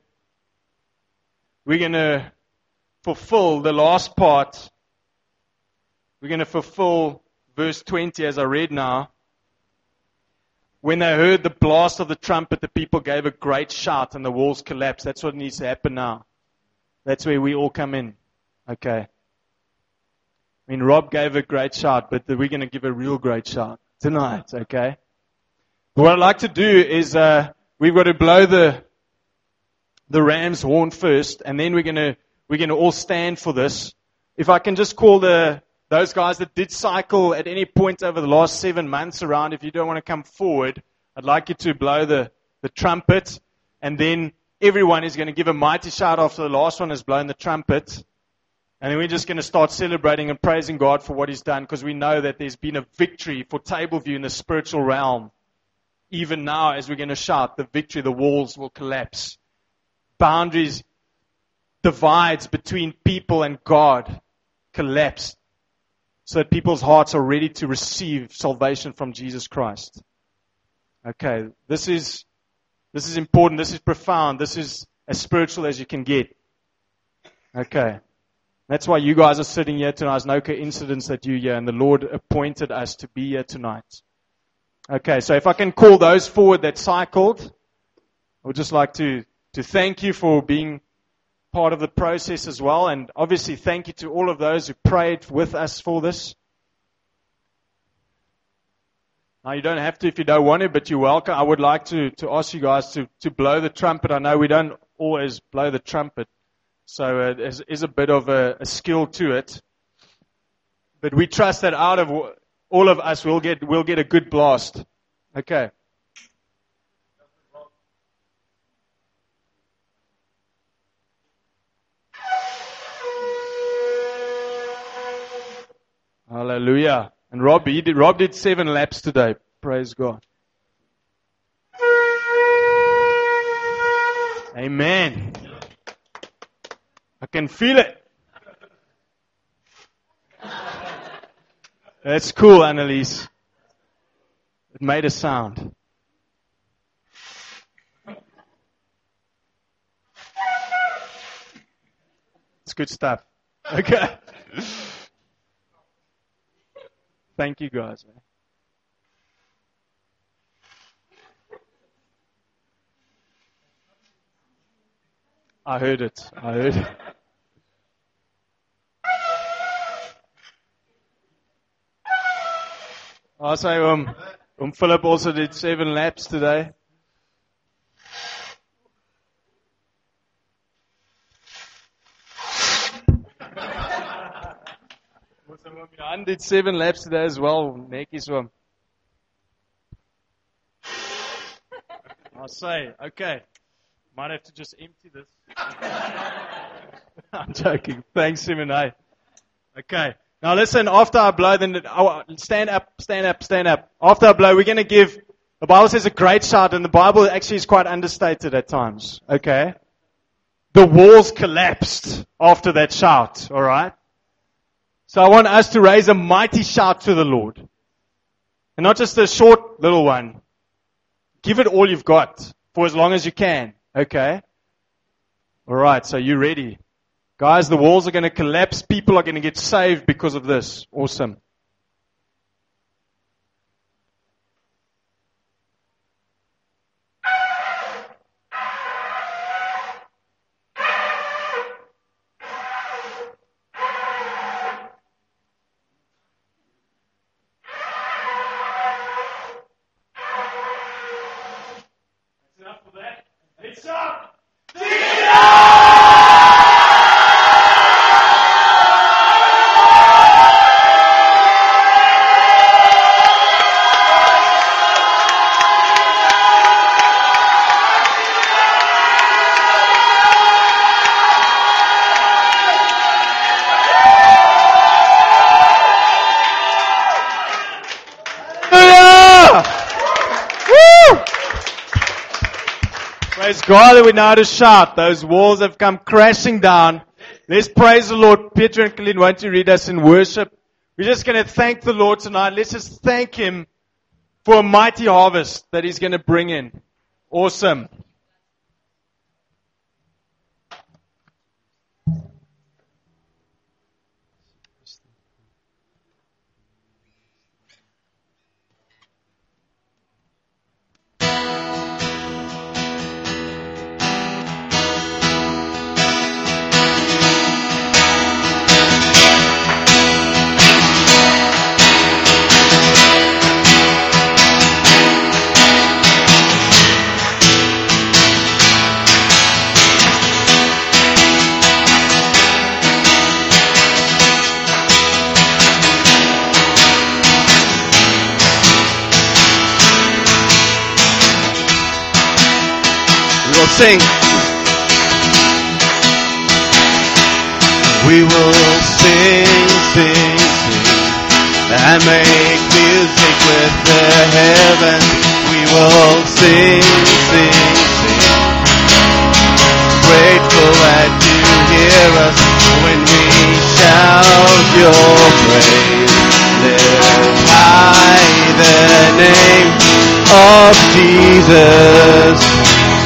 [SPEAKER 1] to fulfill the last part. We're going to fulfill verse 20 as I read now. When they heard the blast of the trumpet, the people gave a great shout and the walls collapsed. That's what needs to happen now. That's where we all come in. Okay. I mean, Rob gave a great shout, but we're going to give a real great shout tonight, okay? But what I'd like to do is we've got to blow the ram's horn first, and then we're going to all stand for this. If I can just call those guys that did cycle at any point over the last 7 months around, if you don't want to come forward, I'd like you to blow the trumpet, and then everyone is going to give a mighty shout after the last one has blown the trumpet. And then we're just going to start celebrating and praising God for what He's done, because we know that there's been a victory for Tableview in the spiritual realm. Even now, as we're going to shout, the victory, the walls will collapse. Boundaries, divides between people and God collapse, so that people's hearts are ready to receive salvation from Jesus Christ. Okay, this is important, this is profound, this is as spiritual as you can get. Okay. That's why you guys are sitting here tonight. It's no coincidence that you're here, and the Lord appointed us to be here tonight. Okay, so if I can call those forward that cycled, I would just like to thank you for being part of the process as well, and obviously thank you to all of those who prayed with us for this. Now, you don't have to if you don't want to, but you're welcome. I would like to ask you guys to blow the trumpet. I know we don't always blow the trumpet. So there is a bit of a skill to it. But we trust that out of all of us, we'll get a good blast. Okay. Hallelujah. And Rob did 7 laps today. Praise God. Amen. I can feel it. That's cool, Annalise. It made a sound. It's good stuff. Okay. Thank you, guys. I heard it. I'll say Philip also did 7 laps today. Jan did 7 laps today as well. Netjies hom. I'll say, okay. Might have to just empty this. I'm joking. Thanks, Simone. Okay. Now listen, after I blow, then stand up. After I blow, we're going to give, the Bible says a great shout, and the Bible actually is quite understated at times. Okay? The walls collapsed after that shout, alright? So I want us to raise a mighty shout to the Lord. And not just a short little one. Give it all you've got, for as long as you can. Okay? Alright, so you ready? Guys, the walls are going to collapse. People are going to get saved because of this. Awesome. That's enough for that. It's up! Praise God that we know how to shout. Those walls have come crashing down. Let's praise the Lord. Peter and Colleen, won't you read us in worship? We're just going to thank the Lord tonight. Let's just thank Him for a mighty harvest that He's going to bring in. Awesome. Sing. We will sing, sing, sing, and make music with the heavens. We will sing, sing, sing. Grateful that you hear us when we shout your praise. Lift high the name of Jesus.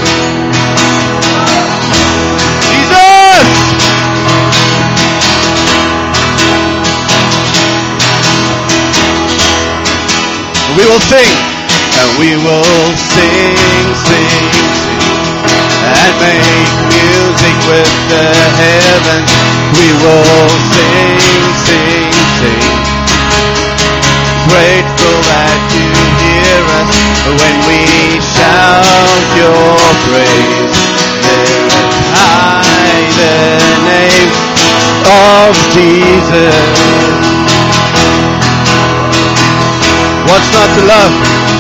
[SPEAKER 1] We will sing, and we will sing, sing, sing, and make music with the heavens. We will sing, sing, sing. Grateful that you hear us when we shout your praise. Lift high the name of Jesus. What's not to love?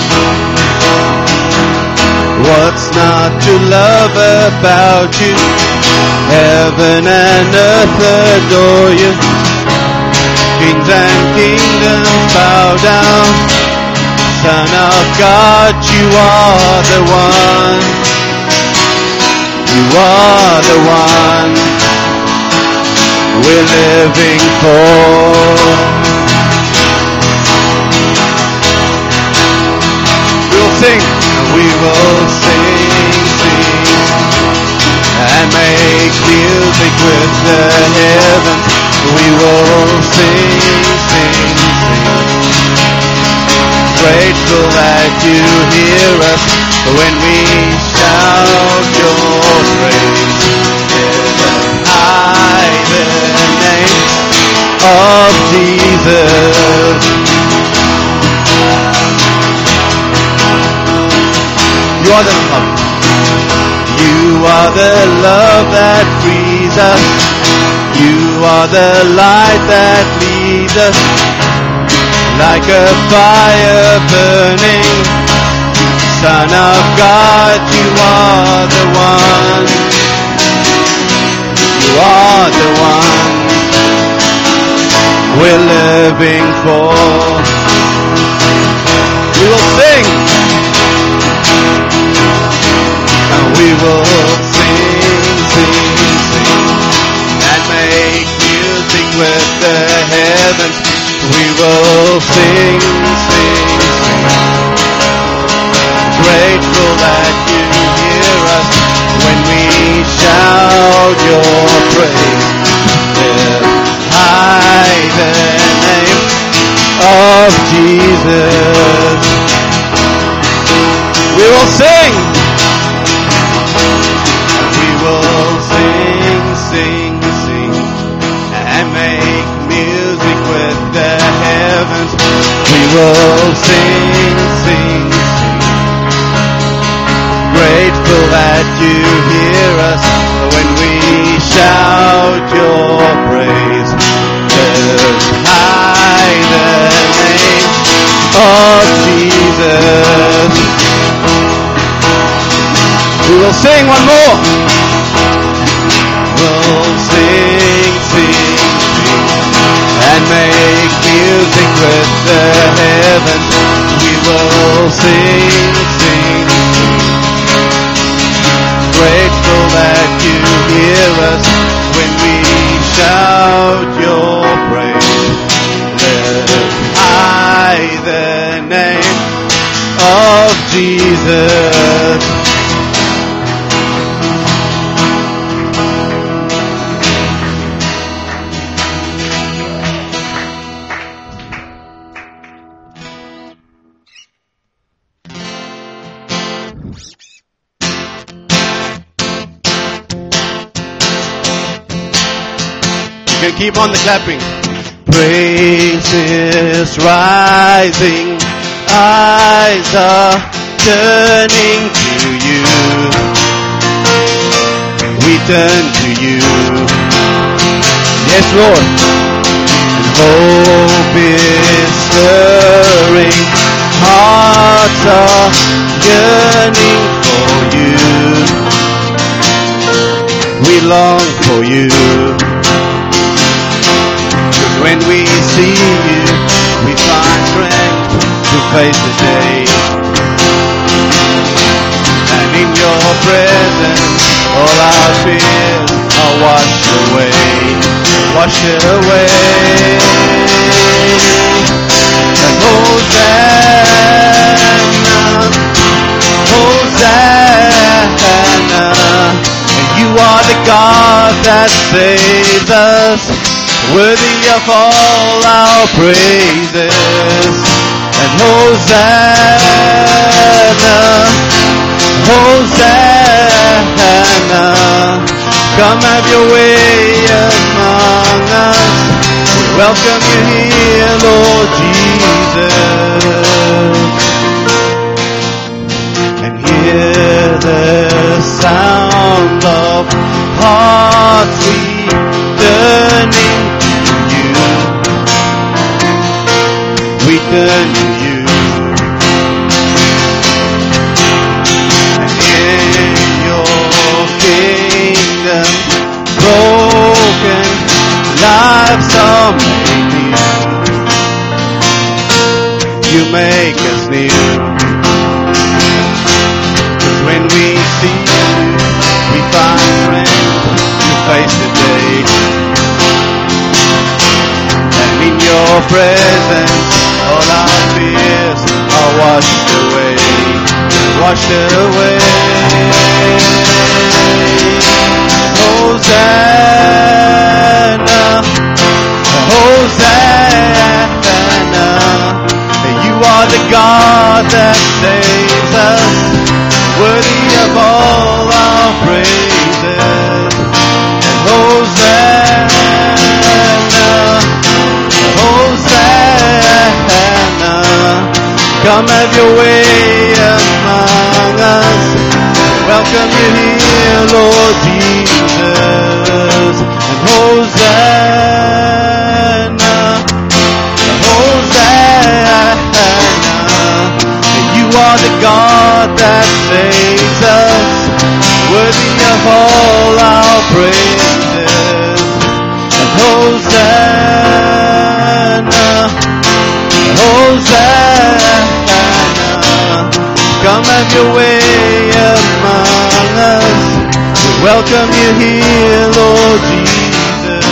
[SPEAKER 1] What's not to love about you? Heaven and earth adore you. Kings and kingdoms bow down. Son of God, you are the one. You are the one we're living for. Sing, we will sing, sing, and make music with the heavens. We will sing, sing, sing. Grateful that you hear us when we shout your praise. Lift high the name of Jesus. You are the love. You are the love that frees us. You are the light that leads us. Like a fire burning. Son of God, you are the one. You are the one we're living for. We will sing. We will sing, sing, sing, and make music with the heavens. We will sing, sing, sing. Grateful that you hear us when we shout your praise. Lift high the name of Jesus. We will sing. We'll sing, sing, sing, and make music with the heavens. We will sing, sing, sing. Grateful that you hear us when we shout your praise. Lift high the name of Jesus. We will sing one more. We'll sing, sing, sing, and make music with the heavens. We will sing, sing, sing. Grateful that you hear us when we shout your praise. Lift high the name of Jesus.
[SPEAKER 2] can keep on the clapping. Praises rising, eyes are turning to you. We turn to you. Yes, Lord. And hope is stirring, hearts are yearning for you. We long for you. 'Cause when we see you, we find strength to face the day. And in your presence, all our fears are washed away. Washed away. And Hosanna, Hosanna. And you are the God that saves us, worthy of all our praises. And Hosanna, Hosanna. Come have your way among us. We welcome you here, Lord Jesus. And hear the sound of hearts returning to you. We turn to you. And in your kingdom, broken lives are made new. You make us new. 'Cause when we see you, we find strength to face the day. And in your presence, all our fears are washed away. Washed away. Hosanna, Hosanna. You are the God that saves us, worthy of all our praises. And Hosanna, Hosanna. Come have your way among us. Welcome you here, Lord Jesus. And Hosanna, Hosanna. You are the God that saves us, worthy of all our praises. And Hosanna, Hosanna. Come have your way among us. We welcome you here, Lord Jesus.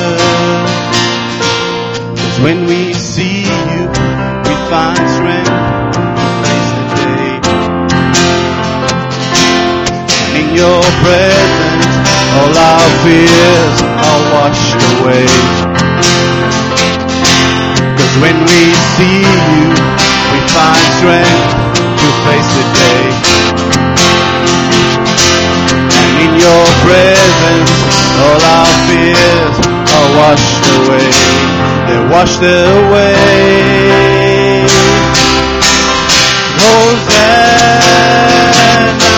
[SPEAKER 2] 'Cause when we see you, we find strength to face the day. And in your presence, all our fears are washed away. 'Cause when we see you, we find strength to face the day. And in your presence, all our fears are washed away. They're washed away. Hosanna,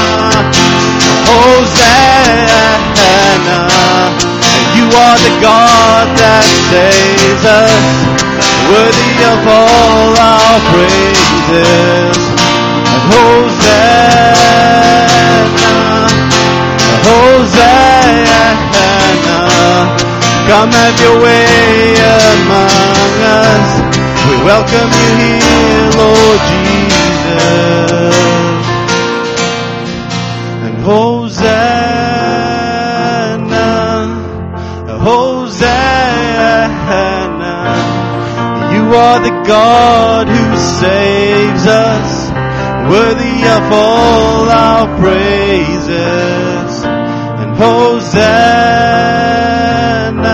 [SPEAKER 2] Hosanna. You are the God that saves us, worthy of all our praises. Hosanna, Hosanna. Come have your way among us. We welcome you here, Lord Jesus. And Hosanna, Hosanna. You are the God who saves us, worthy of all our praises. And Hosanna,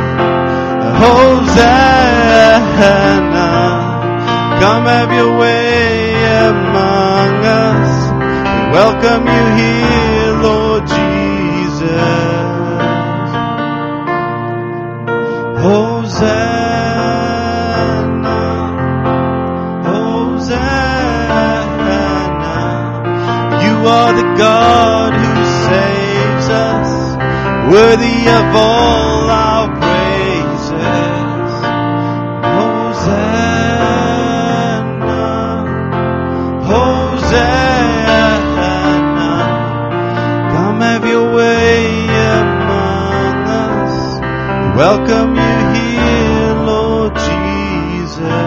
[SPEAKER 2] Hosanna. Come have your way among us. We welcome you here, Lord Jesus. Hosanna, Hosanna. You are the God who saves us, worthy of all our praises. Hosanna, Hosanna. Come have your way among us. Welcome you here, Lord Jesus.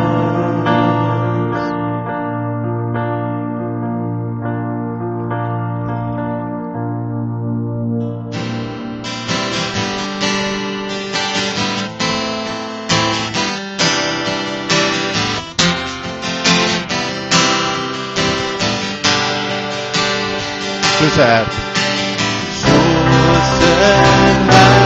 [SPEAKER 2] So sad.